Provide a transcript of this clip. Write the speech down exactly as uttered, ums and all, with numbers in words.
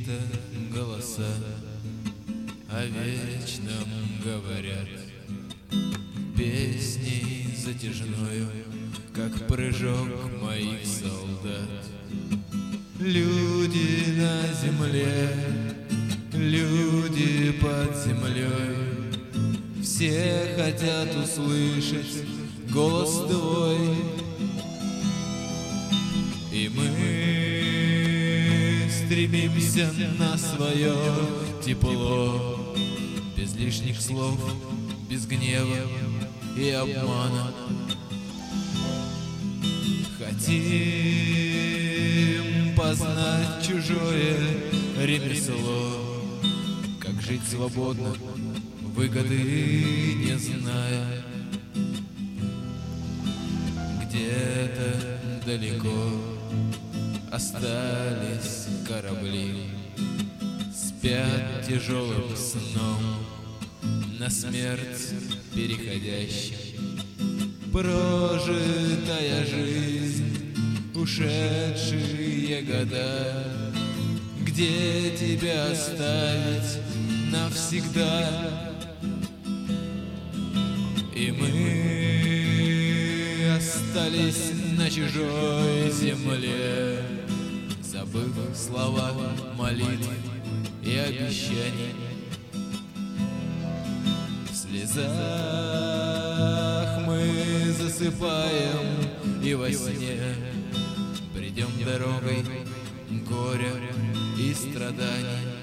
какие-то голоса о вечном говорят, песней затяжною, как прыжок моих солдат. Люди на земле, люди под землей, все хотят услышать голос твой. И мы стремимся на свое тепло, без лишних слов, без гнева и обмана. Хотим познать чужое ремесло, как жить свободно, выгоды не зная. Где-то далеко остались корабли, спят тяжелым сном, на смерть переходящим. Прожитая жизнь, ушедшие года, где тебя оставить навсегда? И мы остались на чужой земле, забыв слова молитв и обещаний. В слезах мы засыпаем, и во сне придем дорогой горя и страданий.